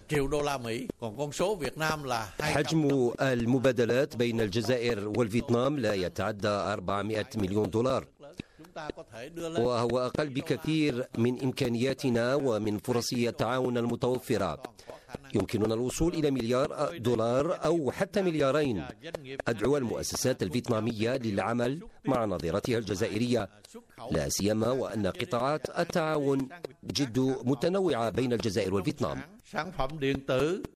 triệu đô la Mỹ, còn con số Việt Nam là 200. حجم المبادلات بين الجزائر والفيتنام لا يتعدى 400 مليون دولار، وهو أقل بكثير من إمكانياتنا ومن فرص التعاون المتوفرة. يمكننا الوصول إلى مليار دولار أو حتى مليارين. أدعو المؤسسات الفيتنامية للعمل مع نظيرتها الجزائرية، لا سيما وأن قطاعات التعاون جد متنوعة بين الجزائر والفيتنام.